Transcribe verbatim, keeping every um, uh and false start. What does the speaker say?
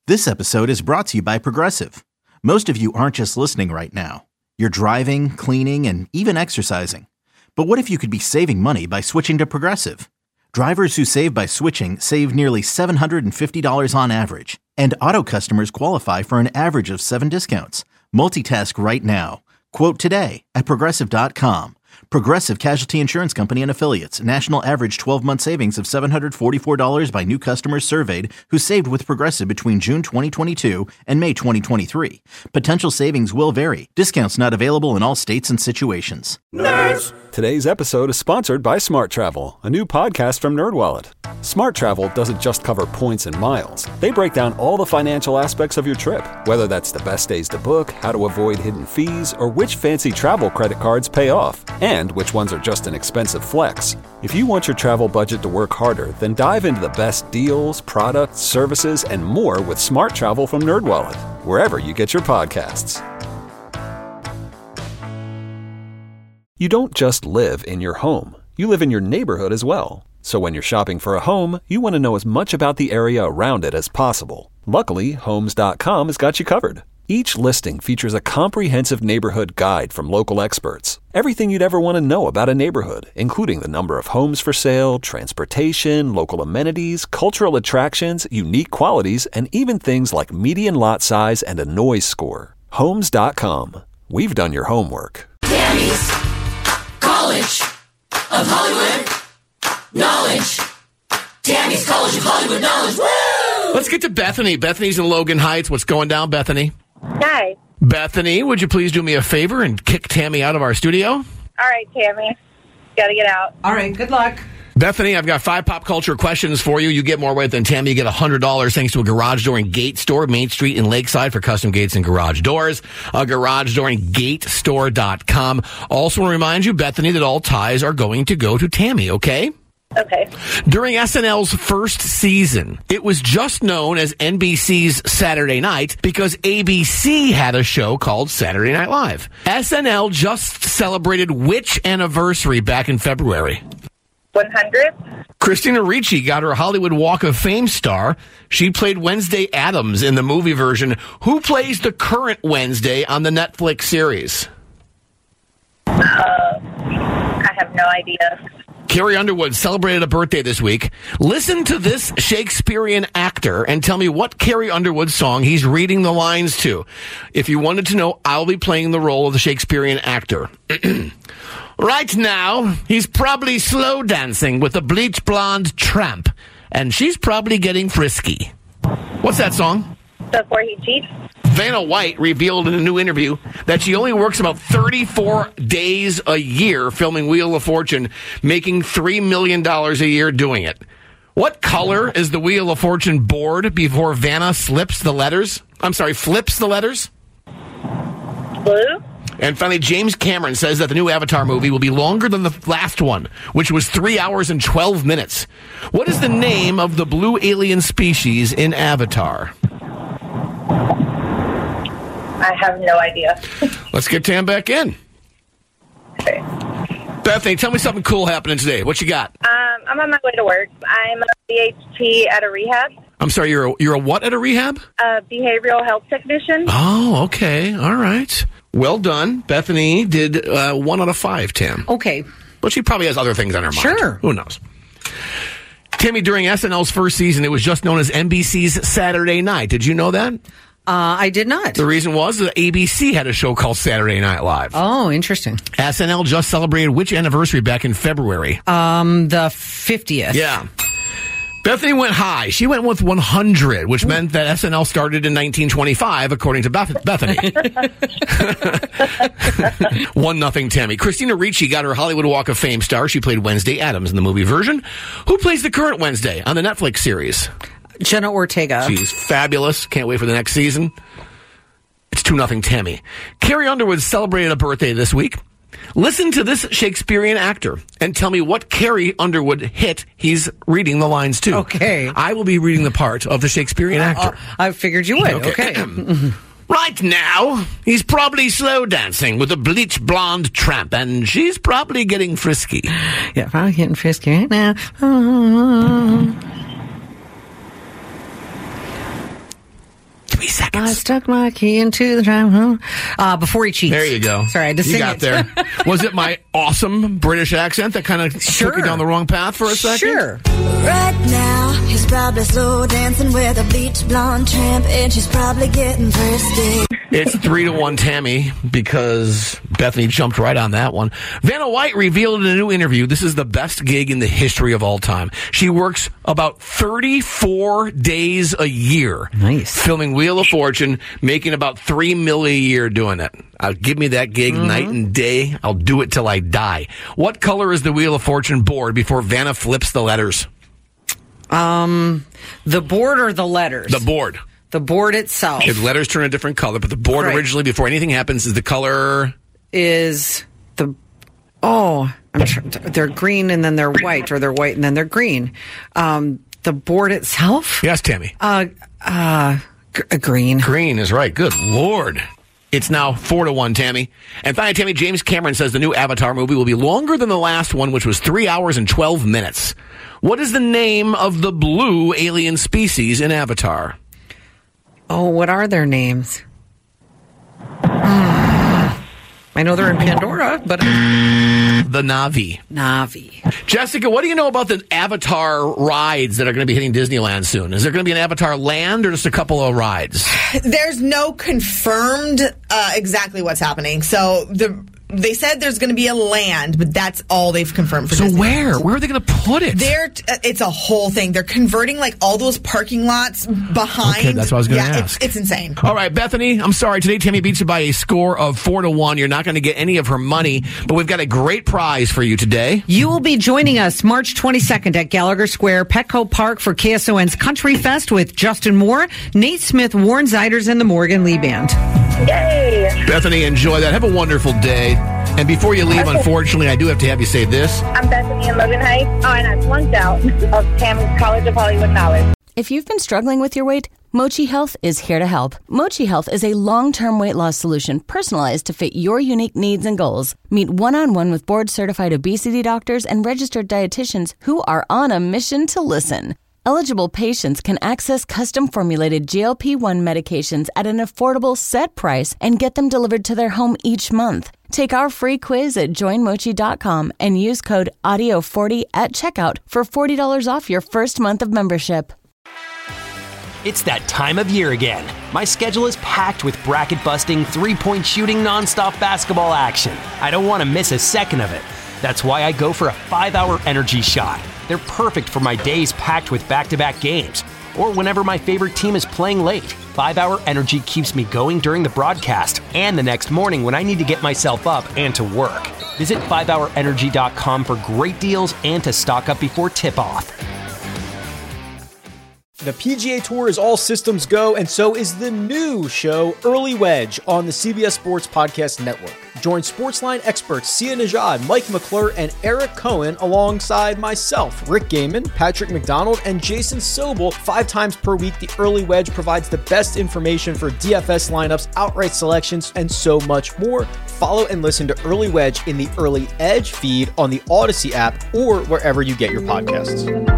This episode is brought to you by Progressive. Most of you aren't just listening right now. You're driving, cleaning, and even exercising. But what if you could be saving money by switching to Progressive? Drivers who save by switching save nearly seven hundred fifty dollars on average. And auto customers qualify for an average of seven discounts. Multitask right now. Quote today at Progressive dot com. Progressive Casualty Insurance Company and Affiliates. National average twelve-month savings of seven hundred forty-four dollars by new customers surveyed who saved with Progressive between June twenty twenty-two and May twenty twenty-three. Potential savings will vary. Discounts not available in all states and situations. Nerds! Today's episode is sponsored by Smart Travel, a new podcast from NerdWallet. Smart Travel doesn't just cover points and miles. They break down all the financial aspects of your trip, whether that's the best days to book, how to avoid hidden fees, or which fancy travel credit cards pay off, and which ones are just an expensive flex. If you want your travel budget to work harder, then dive into the best deals, products, services, and more with Smart Travel from NerdWallet, wherever you get your podcasts. You don't just live in your home. You live in your neighborhood as well. So when you're shopping for a home, you want to know as much about the area around it as possible. Luckily, Homes dot com has got you covered. Each listing features a comprehensive neighborhood guide from local experts. Everything you'd ever want to know about a neighborhood, including the number of homes for sale, transportation, local amenities, cultural attractions, unique qualities, and even things like median lot size and a noise score. Homes dot com. We've done your homework. Tammy's College of Hollywood Knowledge. Tammy's College of Hollywood Knowledge. Woo! Let's get to Bethany. Bethany's in Logan Heights. What's going down, Bethany? Hi. Bethany, would you please do me a favor and kick Tammy out of our studio? All right, Tammy. Got to get out. All right, good luck. Bethany, I've got five pop culture questions for you. You get more weight than Tammy. You get one hundred dollars thanks to a garage door and gate store, Main Street in Lakeside, for custom gates and garage doors. A garage door and gate store dot com. Also want to remind you, Bethany, that all ties are going to go to Tammy, okay? Okay. During S N L's first season, it was just known as N B C's Saturday Night because A B C had a show called Saturday Night Live. S N L just celebrated which anniversary back in February? one hundred. Christina Ricci got her Hollywood Walk of Fame star. She played Wednesday Addams in the movie version. Who plays the current Wednesday on the Netflix series? Uh, I have no idea. Carrie Underwood celebrated a birthday this week. Listen to this Shakespearean actor and tell me what Carrie Underwood song he's reading the lines to. If you wanted to know, I'll be playing the role of the Shakespearean actor. Right now, he's probably slow dancing with a bleach blonde tramp, and she's probably getting frisky. What's that song? Before He Cheats. Vanna White revealed in a new interview that she only works about thirty-four days a year filming Wheel of Fortune, making three million dollars a year doing it. What color is the Wheel of Fortune board before Vanna slips the letters? I'm sorry, flips the letters? Blue. And finally, James Cameron says that the new Avatar movie will be longer than the last one, which was three hours and twelve minutes. What is the name of the blue alien species in Avatar? I have no idea. Let's get Tam back in. Okay. Bethany, tell me something cool happening today. What you got? Um, I'm on my way to work. I'm a B H T at a rehab. I'm sorry, you're a, you're a what at a rehab? A behavioral health technician. Oh, okay. All right. Well done. Bethany did uh, one out of five, Tam. Okay. But she probably has other things on her mind. Sure. Who knows? Tammy, during S N L's first season, it was just known as N B C's Saturday Night. Did you know that? Uh, I did not. The reason was that A B C had a show called Saturday Night Live. Oh, interesting. S N L just celebrated which anniversary back in February? Um, the fiftieth. Yeah. Bethany went high. She went with one hundred, which meant that S N L started in nineteen twenty-five, according to Beth- Bethany. One nothing, Tammy. Christina Ricci got her Hollywood Walk of Fame star. She played Wednesday Addams in the movie version. Who plays the current Wednesday on the Netflix series? Jenna Ortega. She's fabulous. Can't wait for the next season. It's two nothing, Tammy. Carrie Underwood celebrated a birthday this week. Listen to this Shakespearean actor and tell me what Carrie Underwood hit he's reading the lines to. Okay. I will be reading the part of the Shakespearean actor. Uh, I figured you would. Okay. okay. Right now, he's probably slow dancing with a bleach blonde tramp, and she's probably getting frisky. Yeah, probably getting frisky right now. Oh. thirty I seconds. stuck my key into the drive home. Uh, before he cheats. There you go. Sorry, I just You sing got it. there. Was it my awesome British accent that kind of Sure. took you down the wrong path for a second? Sure. Right now, he's probably slow dancing with a bleach blonde tramp, and she's probably getting thirsty. It's three to one Tammy because Bethany jumped right on that one. Vanna White revealed in a new interview this is the best gig in the history of all time. She works about thirty-four days a year. Nice. Filming Wheel of Fortune, making about three million a year doing it. Uh, give me that gig Mm-hmm. night and day. I'll do it till I die. What color is the Wheel of Fortune board before Vanna flips the letters? Um, the board or the letters? The board. The board itself If letters turn a different color, but the board Right. originally, before anything happens, is the color... is the oh, I'm tr- they're green and then they're white, or they're white and then they're green. Um, the board itself, Yes, Tammy. uh, uh, g- uh, green. Green is right. Good Lord. It's now four to one, Tammy. And finally, Tammy, James Cameron says the new Avatar movie will be longer than the last one, which was three hours and twelve minutes. What is the name of the blue alien species in Avatar? Oh, what are their names? Hmm. I know they're in Pandora, but The Na'vi. Na'vi. Jessica, what do you know about the Avatar rides that are going to be hitting Disneyland soon? Is there going to be an Avatar land or just a couple of rides? There's no confirmed uh, exactly what's happening. So the they said there's going to be a land, but that's all they've confirmed for So Disney. where? Where are they going to put it? They're, uh, it's a whole thing. They're converting like all those parking lots behind. Okay, that's what I was gonna yeah, ask. It's, it's insane. All right, Bethany, I'm sorry. Today, Tammy beats you by a score of four to one. You're not going to get any of her money, but we've got a great prize for you today. You will be joining us March twenty-second at Gallagher Square, Petco Park for K S O N's Country Fest with Justin Moore, Nate Smith, Warren Ziders, and the Morgan Lee Band. Yay! Bethany, enjoy that. Have a wonderful day. And before you leave, unfortunately, I do have to have you say this. I'm Bethany in Logan Heights. Oh, and I flunked out of Tammy's College of Hollywood Knowledge. If you've been struggling with your weight, Mochi Health is here to help. Mochi Health is a long-term weight loss solution personalized to fit your unique needs and goals. Meet one-on-one with board-certified obesity doctors and registered dietitians who are on a mission to listen. Eligible patients can access custom-formulated G L P one medications at an affordable set price and get them delivered to their home each month. Take our free quiz at join mochi dot com and use code audio forty at checkout for forty dollars off your first month of membership. It's that time of year again. My schedule is packed with bracket-busting, three-point shooting, nonstop basketball action. I don't want to miss a second of it. That's why I go for a five-hour energy shot. They're perfect for my days packed with back-to-back games, or whenever my favorite team is playing late. five-hour energy keeps me going during the broadcast and the next morning when I need to get myself up and to work. Visit five hour energy dot com for great deals and to stock up before tip-off. The P G A Tour is all systems go, and so is the new show, Early Wedge, on the C B S Sports Podcast Network. Join Sportsline experts Sia Najad, Mike McClure, and Eric Cohen alongside myself, Rick Gaiman, Patrick McDonald, and Jason Sobel. Five times per week, the Early Wedge provides the best information for D F S lineups, outright selections, and so much more. Follow and listen to Early Wedge in the Early Edge feed on the Odyssey app or wherever you get your podcasts.